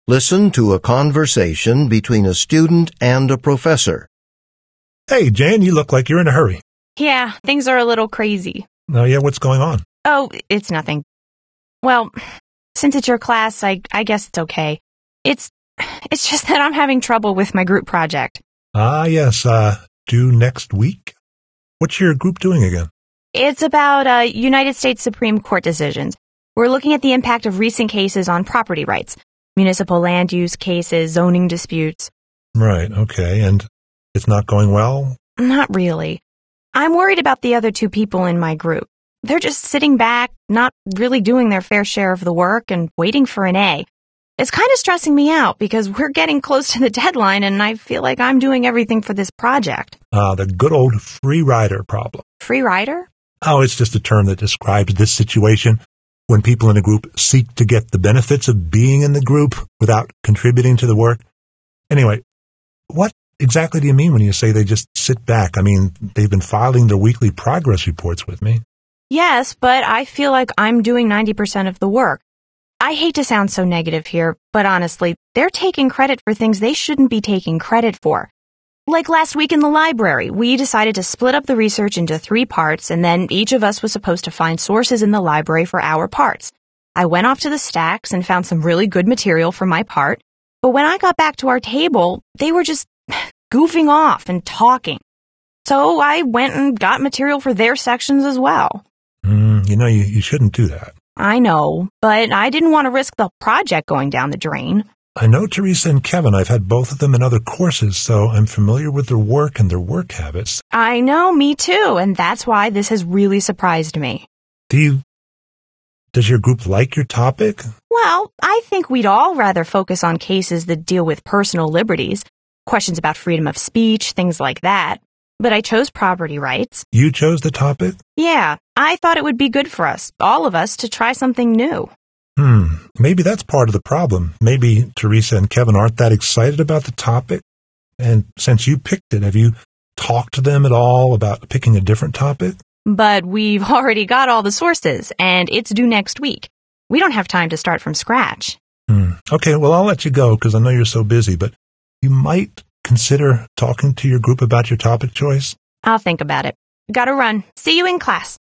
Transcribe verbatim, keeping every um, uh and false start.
Listen to a conversation between a student and a professor. Hey, Jane, you look like you're in a hurry. Yeah, things are a little crazy. Oh, yeah, what's going on? Oh, it's nothing. Well, since it's your class, I, I guess it's okay. It's, it's just that I'm having trouble with my group project. Ah, yes, uh, due next week? What's your group doing again? It's about, uh, United States Supreme Court decisions. We're looking at the impact of recent cases on property rights, municipal land use cases, zoning disputes. Right, okay, and it's not going well? Not really. I'm worried about the other two people in my group. They're just sitting back, not really doing their fair share of the work and waiting for an A. It's kind of stressing me out because we're getting close to the deadline and I feel like I'm doing everything for this project. Ah, uh, the good old free rider problem. Free rider? Oh, it's just a term that describes this situation when people in a group seek to get the benefits of being in the group without contributing to the work. Anyway, what exactly do you mean when you say they just sit back? I mean, they've been filing their weekly progress reports with me. Yes, but I feel like I'm doing ninety percent of the work. I hate to sound so negative here, but honestly, they're taking credit for things they shouldn't be taking credit for. Like last week in the library, we decided to split up the research into three parts, and then each of us was supposed to find sources in the library for our parts. I went off to the stacks and found some really good material for my part, but when I got back to our table, they were just goofing off and talking. So I went and got material for their sections as well. Mm, you know, you, you shouldn't do that. I know, but I didn't want to risk the project going down the drain. I know Teresa and Kevin. I've had both of them in other courses, so I'm familiar with their work and their work habits. I know, me too, and that's why this has really surprised me. Do you... Does your group like your topic? Well, I think we'd all rather focus on cases that deal with personal liberties, questions about freedom of speech, things like that. But I chose property rights. You chose the topic? Yeah, I thought it would be good for us, all of us, to try something new. Hmm, maybe that's part of the problem. Maybe Teresa and Kevin aren't that excited about the topic. And since you picked it, have you talked to them at all about picking a different topic? But we've already got all the sources, and it's due next week. We don't have time to start from scratch. Hmm. Okay, well, I'll let you go because I know you're so busy, but you might consider talking to your group about your topic choice. I'll think about it. Gotta run. See you in class.